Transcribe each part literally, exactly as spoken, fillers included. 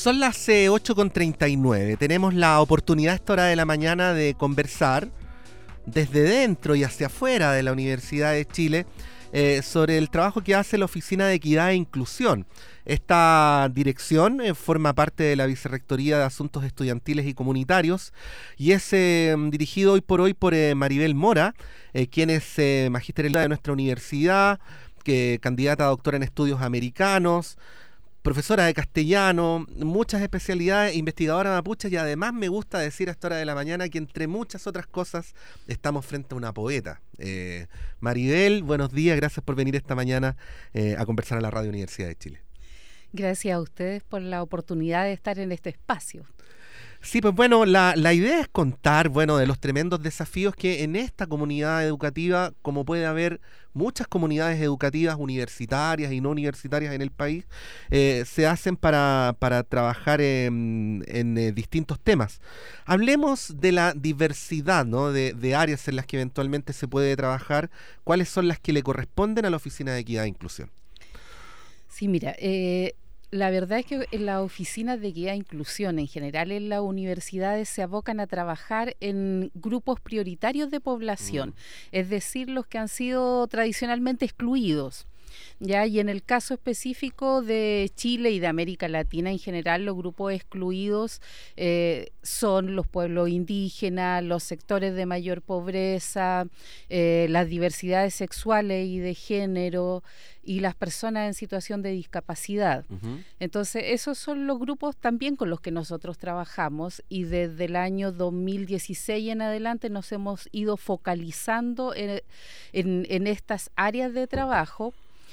Son las eh, ocho con treinta y nueve. Tenemos la oportunidad a esta hora de la mañana de conversar desde dentro y hacia afuera de la Universidad de Chile eh, sobre el trabajo que hace la Oficina de Equidad e Inclusión. Esta dirección eh, forma parte de la Vicerrectoría de Asuntos Estudiantiles y Comunitarios y es eh, dirigido hoy por hoy por eh, Maribel Mora, eh, quien es eh, magíster de nuestra universidad, que candidata a doctora en estudios americanos, profesora de castellano, muchas especialidades, investigadora mapuche, y además me gusta decir a esta hora de la mañana que entre muchas otras cosas estamos frente a una poeta. Eh, Maribel, buenos días, gracias por venir esta mañana eh, a conversar a la Radio Universidad de Chile. Gracias a ustedes por la oportunidad de estar en este espacio. Sí, pues bueno, la, la idea es contar, bueno, de los tremendos desafíos que en esta comunidad educativa, como puede haber muchas comunidades educativas universitarias y no universitarias en el país, eh, se hacen para, para trabajar en, en eh, distintos temas. Hablemos de la diversidad, ¿no? de, de áreas en las que eventualmente se puede trabajar. ¿Cuáles son las que le corresponden a la Oficina de Equidad e Inclusión? Sí, mira, eh, la verdad es que en la Oficina de Equidad e Inclusión, en general en las universidades, se abocan a trabajar en grupos prioritarios de población, mm. es decir, los que han sido tradicionalmente excluidos. Ya, y en el caso específico de Chile y de América Latina en general, los grupos excluidos eh, son los pueblos indígenas, los sectores de mayor pobreza, eh, las diversidades sexuales y de género y las personas en situación de discapacidad. Uh-huh. Entonces, esos son los grupos también con los que nosotros trabajamos, y desde el año dos mil dieciséis en adelante nos hemos ido focalizando en, en, en estas áreas de trabajo.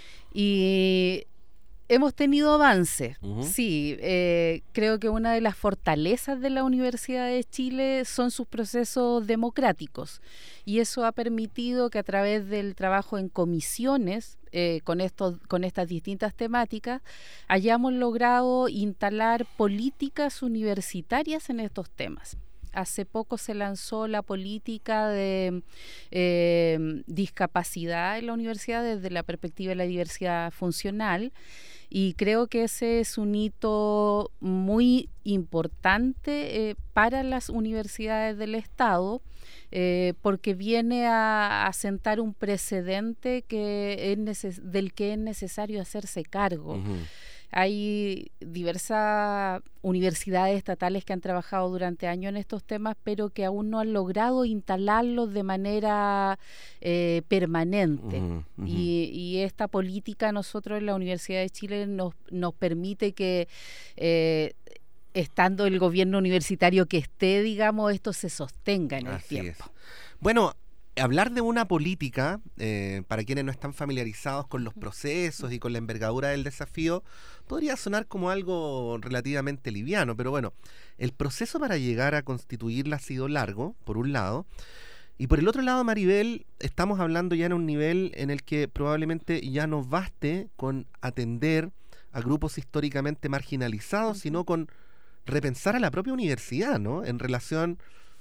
Y hemos tenido avances, uh-huh. sí, eh, creo que una de las fortalezas de la Universidad de Chile son sus procesos democráticos, y eso ha permitido que a través del trabajo en comisiones eh, con, estos, con estas distintas temáticas hayamos logrado instalar políticas universitarias en estos temas. Hace poco se lanzó la política de eh, discapacidad en la universidad desde la perspectiva de la diversidad funcional, y creo que ese es un hito muy importante eh, para las universidades del Estado, eh, porque viene a, a sentar un precedente que es neces- del que es necesario hacerse cargo. Uh-huh. Hay diversas universidades estatales que han trabajado durante años en estos temas, pero que aún no han logrado instalarlos de manera eh, permanente. Uh-huh, uh-huh. Y, y esta política nosotros en la Universidad de Chile nos, nos permite que, eh, estando el gobierno universitario que esté, digamos, esto se sostenga en el Así tiempo. Es. Bueno, hablar de una política, eh, para quienes no están familiarizados con los procesos y con la envergadura del desafío, podría sonar como algo relativamente liviano, pero bueno, el proceso para llegar a constituirla ha sido largo, por un lado, y por el otro lado, Maribel, estamos hablando ya en un nivel en el que probablemente ya no baste con atender a grupos históricamente marginalizados, uh-huh. sino con repensar a la propia universidad, ¿no? En relación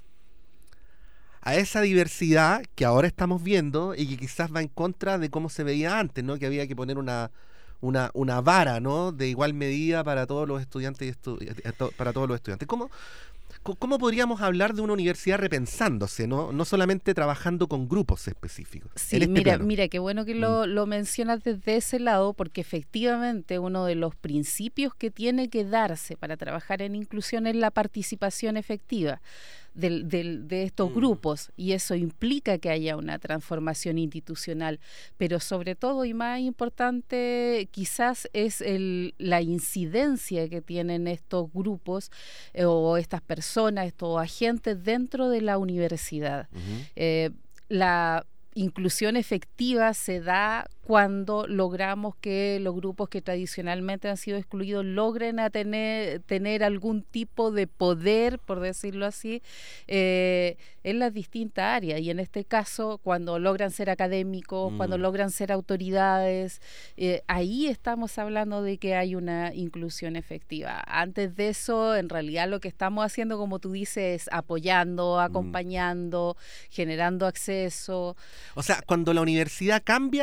a esa diversidad que ahora estamos viendo y que quizás va en contra de cómo se veía antes, ¿no? Que había que poner una, una, una vara, ¿no? De igual medida para todos los estudiantes y estu- para todos los estudiantes. ¿Cómo, ¿Cómo podríamos hablar de una universidad repensándose, ¿no? No solamente trabajando con grupos específicos? Sí, en este mira, plano. mira, qué bueno que lo, lo mencionas desde ese lado, porque efectivamente uno de los principios que tiene que darse para trabajar en inclusión es la participación efectiva del, del, de estos mm. grupos, y eso implica que haya una transformación institucional, pero sobre todo y más importante quizás es el, la incidencia que tienen estos grupos eh, o estas personas, estos agentes dentro de la universidad. Uh-huh. Eh, la inclusión efectiva se da cuando logramos que los grupos que tradicionalmente han sido excluidos logren a tener, tener algún tipo de poder, por decirlo así, eh, en las distintas áreas. Y en este caso, cuando logran ser académicos, mm. cuando logran ser autoridades, eh, ahí estamos hablando de que hay una inclusión efectiva. Antes de eso, en realidad lo que estamos haciendo, como tú dices, es apoyando, acompañando, mm. generando acceso. O sea, cuando la universidad cambia es cuando se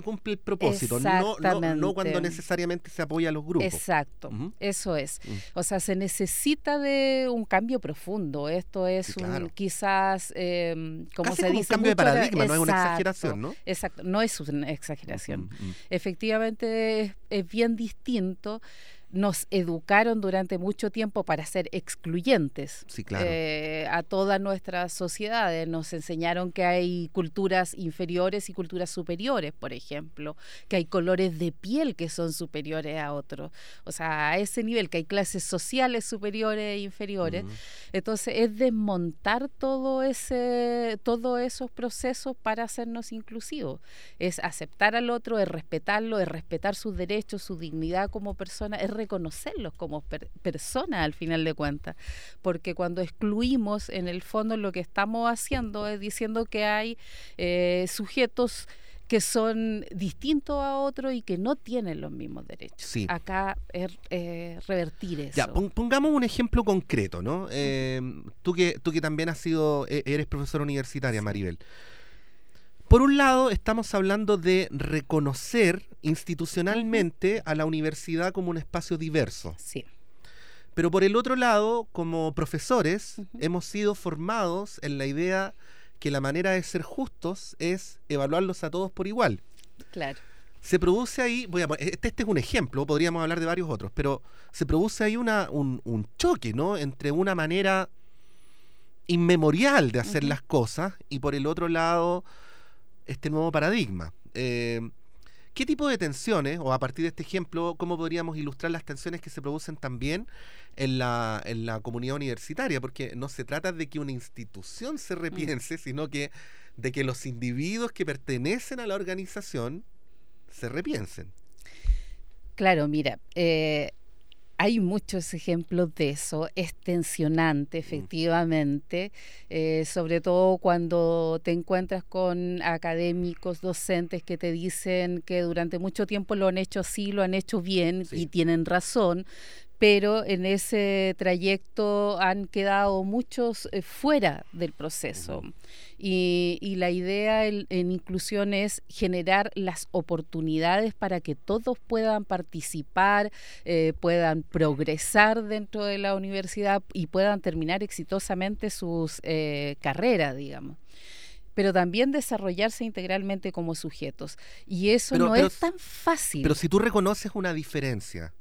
se cumple el propósito, no, no, no cuando necesariamente se apoya a los grupos. Exacto, uh-huh. Eso es. Uh-huh. O sea, se necesita de un cambio profundo. Esto es sí, claro. un, quizás, eh, como Casi se como dice, un cambio de paradigma, exacto, no es una exageración, ¿no? Exacto, no es una exageración. Uh-huh. Uh-huh. Efectivamente es, es bien distinto. Nos educaron durante mucho tiempo para ser excluyentes sí, claro. eh, a todas nuestras sociedades. Nos enseñaron que hay culturas inferiores y culturas superiores, por ejemplo, que hay colores de piel que son superiores a otros. O sea, a ese nivel, que hay clases sociales superiores e inferiores. Uh-huh. Entonces, es desmontar todo ese, todos esos procesos para hacernos inclusivos. Es aceptar al otro, es respetarlo, es respetar sus derechos, su dignidad como persona, es reconocerlos como per- personas al final de cuentas, porque cuando excluimos, en el fondo lo que estamos haciendo es diciendo que hay eh, sujetos que son distintos a otros y que no tienen los mismos derechos. Sí. Acá es eh, revertir eso. Ya, pongamos un ejemplo concreto, ¿no? Eh, tú que tú que también has sido, eres profesora universitaria, Maribel. Por un lado, estamos hablando de reconocer institucionalmente uh-huh. a la universidad como un espacio diverso. Sí. Pero por el otro lado, como profesores, uh-huh. hemos sido formados en la idea que la manera de ser justos es evaluarlos a todos por igual. Claro. Se produce ahí, voy a, este, este es un ejemplo, podríamos hablar de varios otros, pero se produce ahí una, un, un choque, ¿no? Entre una manera inmemorial de hacer uh-huh. las cosas y por el otro lado este nuevo paradigma. Eh, ¿Qué tipo de tensiones, o a partir de este ejemplo, cómo podríamos ilustrar las tensiones que se producen también en la, en la comunidad universitaria? Porque no se trata de que una institución se repiense, mm. sino que de que los individuos que pertenecen a la organización se repiensen. Claro, mira, eh, hay muchos ejemplos de eso, es tensionante efectivamente, eh, sobre todo cuando te encuentras con académicos, docentes que te dicen que durante mucho tiempo lo han hecho así, lo han hecho bien sí. y tienen razón, pero en ese trayecto han quedado muchos eh, fuera del proceso. Uh-huh. Y, y la idea en, en inclusión es generar las oportunidades para que todos puedan participar, eh, puedan progresar dentro de la universidad y puedan terminar exitosamente sus eh, carreras, digamos. Pero también desarrollarse integralmente como sujetos. Y eso pero, no pero, es tan fácil. Pero si tú reconoces una diferencia,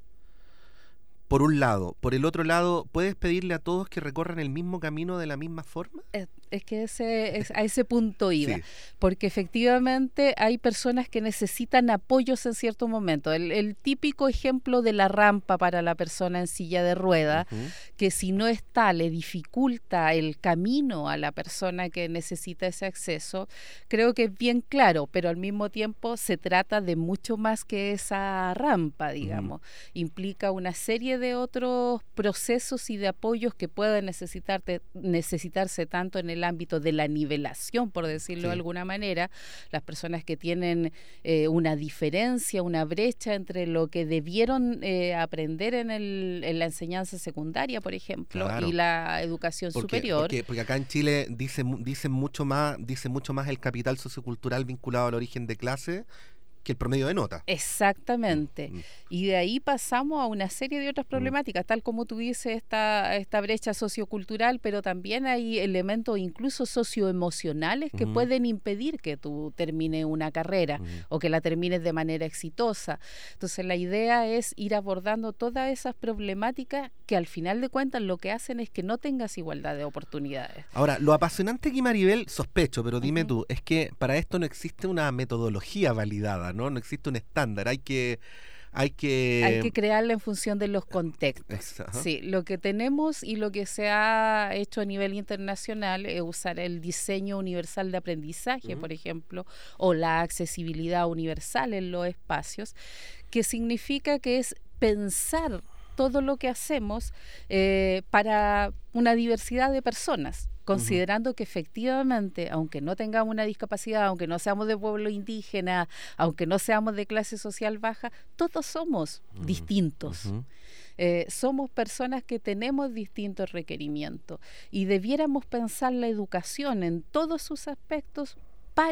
por un lado, por el otro lado, ¿puedes pedirle a todos que recorran el mismo camino de la misma forma? Es, es que ese, es, a ese punto iba, sí. porque efectivamente hay personas que necesitan apoyos en cierto momento. El, el típico ejemplo de la rampa para la persona en silla de ruedas, uh-huh. que si no está, le dificulta el camino a la persona que necesita ese acceso, creo que es bien claro, pero al mismo tiempo se trata de mucho más que esa rampa, digamos. Uh-huh. Implica una serie de otros procesos y de apoyos que pueden necesitarte, necesitarse tanto en el ámbito de la nivelación, por decirlo sí. de alguna manera, las personas que tienen eh, una diferencia, una brecha entre lo que debieron eh, aprender en, el, en la enseñanza secundaria, por ejemplo, claro. y la educación porque, superior. Porque, porque acá en Chile dice, dice, mucho más, dice mucho más el capital sociocultural vinculado al origen de clase que el promedio de nota. Exactamente. Mm. Y de ahí pasamos a una serie de otras problemáticas, mm. tal como tú dices, esta, esta brecha sociocultural, pero también hay elementos incluso socioemocionales que mm. pueden impedir que tú termines una carrera mm. o que la termines de manera exitosa. Entonces la idea es ir abordando todas esas problemáticas que al final de cuentas lo que hacen es que no tengas igualdad de oportunidades. Ahora, lo apasionante aquí, Maribel, sospecho, pero dime uh-huh. tú, es que para esto no existe una metodología validada, ¿no? No existe un estándar, hay que... Hay que... hay que crearla en función de los contextos. Exacto. Sí, lo que tenemos y lo que se ha hecho a nivel internacional es usar el diseño universal de aprendizaje, uh-huh. por ejemplo, o la accesibilidad universal en los espacios, que significa que es pensar todo lo que hacemos eh, para una diversidad de personas, considerando uh-huh. que efectivamente, aunque no tengamos una discapacidad, aunque no seamos de pueblo indígena, aunque no seamos de clase social baja, todos somos uh-huh. distintos. Uh-huh. Eh, somos personas que tenemos distintos requerimientos y debiéramos pensar la educación en todos sus aspectos para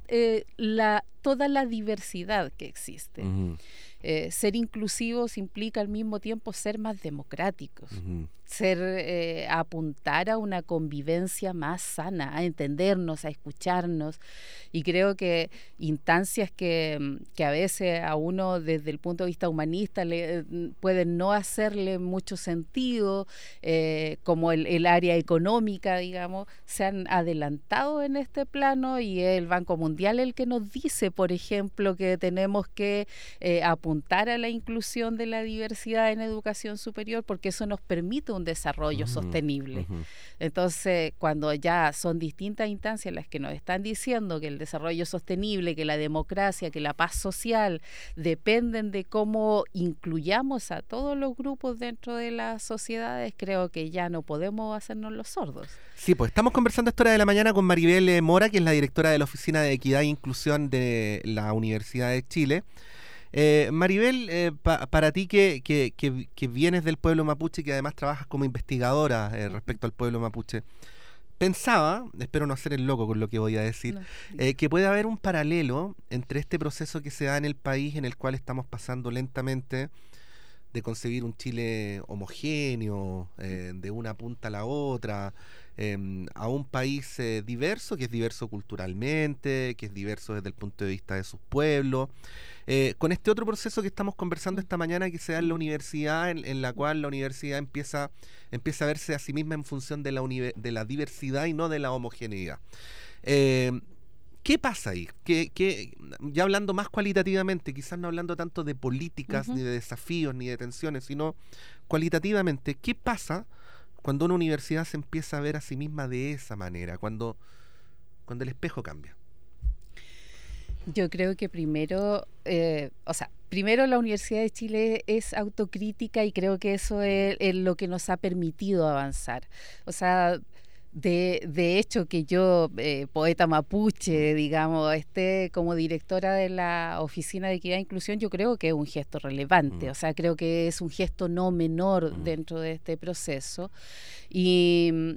eh, la, toda la diversidad que existe. Uh-huh. Eh, ser inclusivos implica al mismo tiempo ser más democráticos, uh-huh. ser eh, apuntar a una convivencia más sana, a entendernos, a escucharnos, y creo que instancias que, que a veces a uno desde el punto de vista humanista le pueden no hacerle mucho sentido, eh, como el, el área económica, digamos, se han adelantado en este plano, y el Banco Mundial el que nos dice, por ejemplo, que tenemos que eh, apuntar a la inclusión de la diversidad en educación superior, porque eso nos permite un desarrollo uh-huh, sostenible. Uh-huh. Entonces, cuando ya son distintas instancias las que nos están diciendo que el desarrollo sostenible, que la democracia, que la paz social dependen de cómo incluyamos a todos los grupos dentro de las sociedades, creo que ya no podemos hacernos los sordos. Sí, pues estamos conversando a esta hora de la mañana con Maribel Mora, que es la directora de la Oficina de Equidad e Inclusión de la Universidad de Chile. Eh, Maribel, eh, pa, para ti que, que, que, que vienes del pueblo mapuche y que además trabajas como investigadora eh, respecto al pueblo mapuche, pensaba, espero no hacer el loco con lo que voy a decir, no, eh, que puede haber un paralelo entre este proceso que se da en el país en el cual estamos pasando lentamente de concebir un Chile homogéneo, eh, de una punta a la otra, eh, a un país eh, diverso, que es diverso culturalmente, que es diverso desde el punto de vista de sus pueblos, eh, con este otro proceso que estamos conversando esta mañana que se da en la universidad, en, en la cual la universidad empieza, empieza a verse a sí misma en función de la, de la diversidad y no de la homogeneidad. Eh, ¿Qué pasa ahí? ¿Qué, qué, ya hablando más cualitativamente, quizás no hablando tanto de políticas, uh-huh. ni de desafíos, ni de tensiones, sino cualitativamente, ¿qué pasa cuando una universidad se empieza a ver a sí misma de esa manera, cuando, cuando el espejo cambia? Yo creo que primero, eh, o sea, primero la Universidad de Chile es autocrítica, y creo que eso es, es lo que nos ha permitido avanzar. O sea, De, de hecho, que yo, eh, poeta mapuche, digamos, esté como directora de la Oficina de Equidad e Inclusión, yo creo que es un gesto relevante. Mm. O sea, creo que es un gesto no menor mm. dentro de este proceso. Y...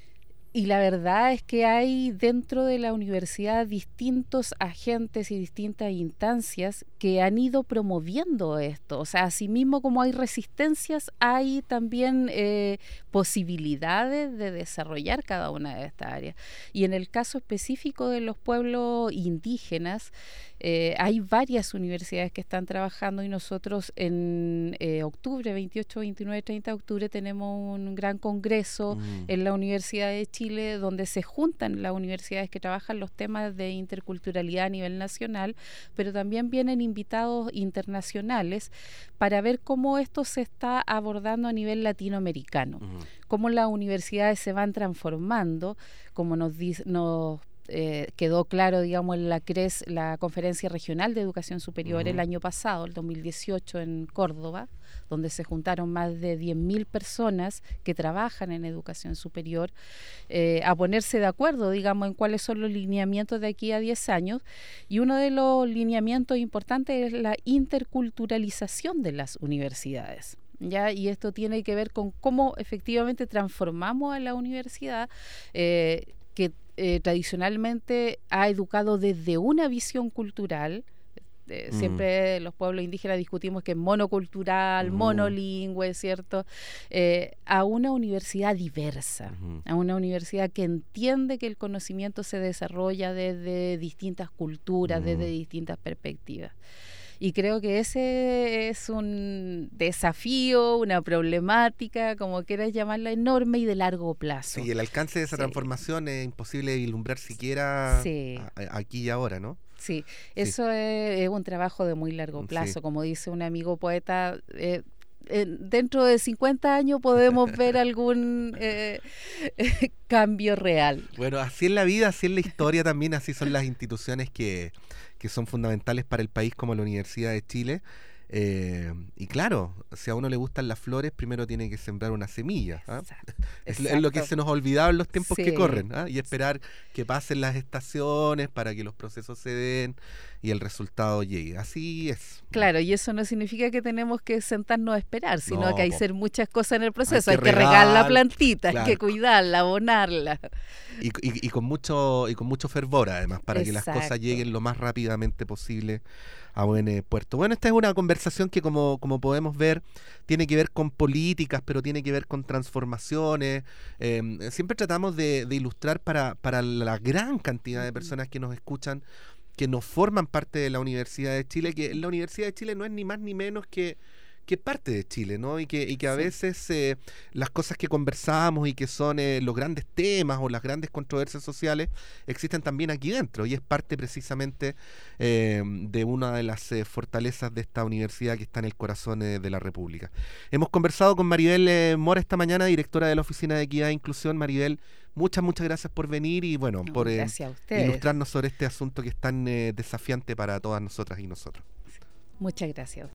Y la verdad es que hay dentro de la universidad distintos agentes y distintas instancias que han ido promoviendo esto. O sea, asimismo como hay resistencias, hay también eh, posibilidades de desarrollar cada una de estas áreas. Y en el caso específico de los pueblos indígenas, eh, hay varias universidades que están trabajando, y nosotros en eh, octubre, veintiocho, veintinueve, treinta de octubre, tenemos un gran congreso mm. en la Universidad de Chile, donde se juntan las universidades que trabajan los temas de interculturalidad a nivel nacional, pero también vienen invitados internacionales para ver cómo esto se está abordando a nivel latinoamericano, uh-huh. cómo las universidades se van transformando, como nos, nos eh, quedó claro, digamos, en la CRES, la Conferencia Regional de Educación Superior, uh-huh. el año pasado, el dos mil dieciocho, en Córdoba, donde se juntaron más de diez mil personas que trabajan en educación superior, eh, a ponerse de acuerdo, digamos, en cuáles son los lineamientos de aquí a diez años. Y uno de los lineamientos importantes es la interculturalización de las universidades. ¿Ya? Y esto tiene que ver con cómo efectivamente transformamos a la universidad, eh, que eh, tradicionalmente ha educado desde una visión cultural. Eh, mm. Siempre los pueblos indígenas discutimos que es monocultural, mm. monolingüe, ¿cierto? Eh, a una universidad diversa, mm. a una universidad que entiende que el conocimiento se desarrolla desde distintas culturas, mm. desde distintas perspectivas. Y creo que ese es un desafío, una problemática, como quieras llamarla, enorme y de largo plazo. Sí, el alcance de esa sí. transformación es imposible de vislumbrar siquiera sí. a, aquí y ahora, ¿no? Sí, eso sí. Es, es un trabajo de muy largo plazo. Sí. Como dice un amigo poeta, eh, eh, dentro de cincuenta años podemos ver algún eh, eh, cambio real. Bueno, así es la vida, así es la historia también, así son las instituciones que... que son fundamentales para el país, como la Universidad de Chile. Eh, y claro, si a uno le gustan las flores, primero tiene que sembrar una semilla. ¿ah? Exacto, Es, es lo que se nos ha olvidado en los tiempos sí. que corren, ¿ah? Y esperar que pasen las estaciones para que los procesos se den y el resultado llegue. Así es. Claro, y eso no significa que tenemos que sentarnos a esperar, sino No, que hay po. que hacer muchas cosas en el proceso. Hay Hay que que, regar la regar, plantita, claro. hay que cuidarla, abonarla. Y, y, y con mucho y con mucho fervor además, para que las cosas Exacto. lleguen lo más rápidamente posible a buen eh, puerto. Bueno, esta es una conversación que como, como podemos ver tiene que ver con políticas, pero tiene que ver con transformaciones. Eh, siempre tratamos de, de ilustrar para, para la gran cantidad de personas que nos escuchan, que nos forman parte de la Universidad de Chile, que la Universidad de Chile no es ni más ni menos que que es parte de Chile, ¿no? Y que, y que a Sí. veces eh, las cosas que conversamos y que son eh, los grandes temas o las grandes controversias sociales existen también aquí dentro y es parte precisamente eh, de una de las eh, fortalezas de esta universidad que está en el corazón eh, de la República. Hemos conversado con Maribel eh, Mora esta mañana, directora de la Oficina de Equidad e Inclusión. Maribel, muchas, muchas gracias por venir y bueno, No, por eh, gracias a ustedes. ilustrarnos sobre este asunto que es tan eh, desafiante para todas nosotras y nosotros. Muchas gracias.